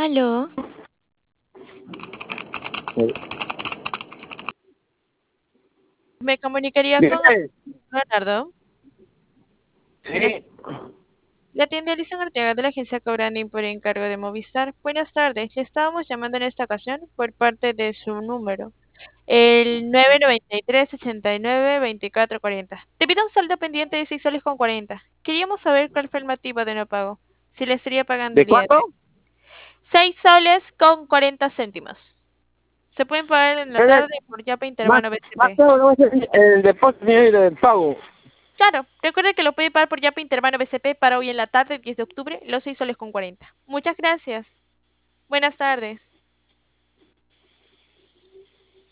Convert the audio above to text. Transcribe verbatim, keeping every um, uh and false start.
Aló, Eh, me comunicaría con Dime, Leonardo. Buenas, sí, la tienda Alison Arteaga de la agencia Cobranding por encargo de Movistar. Buenas tardes, le estábamos llamando en esta ocasión por parte de su número, el nueve noventa y tres ochenta y nueve veinticuatro cuarenta. Debido a un saldo pendiente de seis soles con cuarenta, queríamos saber cuál fue el motivo de no pago, si le estaría pagando ¿de el día de hoy. cuánto? seis soles con cuarenta céntimos. Se pueden pagar en la ¿Qué le- tarde por Yape Más, Intermano más B C P. todo no es el, el depósito y el pago. Claro, recuerde que lo puede pagar por Yape Intermano B C P para hoy en la tarde, diez de octubre, los seis soles con cuarenta. Muchas gracias. Buenas tardes.